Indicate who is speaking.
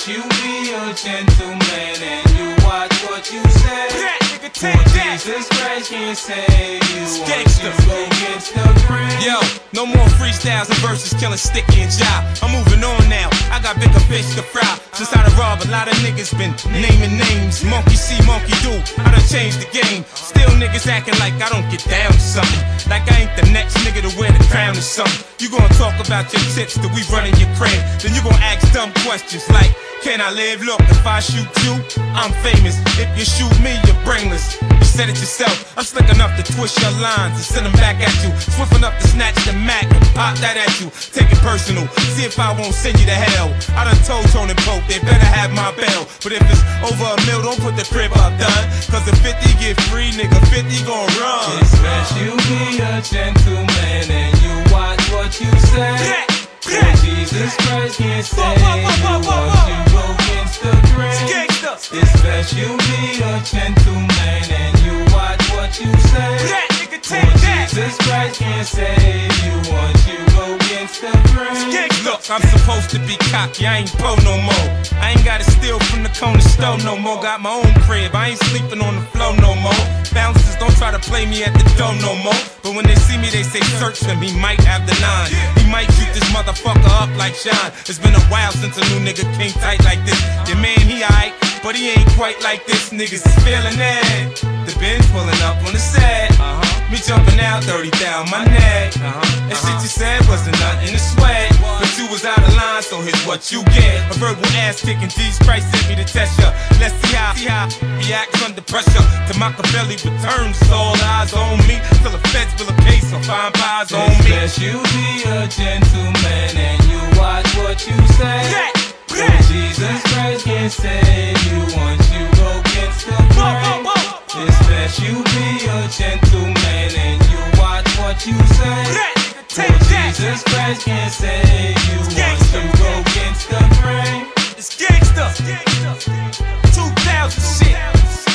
Speaker 1: best you be a gentleman and you watch what you say. For Jesus Christ can't save you once you go against the grain.
Speaker 2: Yo, no more freestyles and verses killing Sticky and Jive. I'm moving on now, I got bigger fish to fry. Since I done robbed, a lot of niggas been naming names. Monkey see, monkey do, I done changed the game. Still niggas acting like I don't get down to something, like I ain't the next nigga to wear the crown or something. You gonna talk about your tips that we running your crib, then you gonna ask dumb questions like, can I live? Look, if I shoot you, I'm famous. If you shoot me, you're brainless. You said it yourself, I'm slick enough to twist your lines and send them back at you. Swift enough to snatch the Mac and pop that at you. Take it personal, see if I won't send you to hell. I done told Tony Pope, they better have my bail. But if it's over a mil, don't put the crib up, done. Cause if 50 get free, nigga, 50 gon' run.
Speaker 1: It's best you be a gentleman and you watch what you say. For Jesus Christ can't save you once you go against the grain. It's best you be a gentleman and you watch what you say. For Jesus Christ can't save you once you go against the grain.
Speaker 2: Look, I'm supposed to be cocky, I ain't pro no more. I ain't gotta steal from the corner store no more. Got my own crib, I ain't sleeping on the floor no more. Bouncers don't try to play me at the door no more. But when they see me, they say search him, he might have the nine. He might shoot this motherfucker up like Sean. It's been a while since a new nigga came tight like this. Your man, he aight, but he ain't quite like this. Niggas is feeling it. The Benz pulling up on the set. Me jumping out, 30 down my neck. That shit you said wasn't nothing to sweat. But you was out of line, so here's what you get. A verbal ass kicking, Jesus Christ sent me to test ya. Let's see how reacts under pressure. To Machiavelli returns, all eyes on me. Till the feds fill a case of fine pies on me.
Speaker 1: It's best you be a gentleman and you watch what you say. For Jesus Christ can't save you once you go against the grain. It's best you be a gentleman and you watch what you say. For Jesus Christ can't save you once you go against the grain.
Speaker 2: It's gangsta, 2000 shit.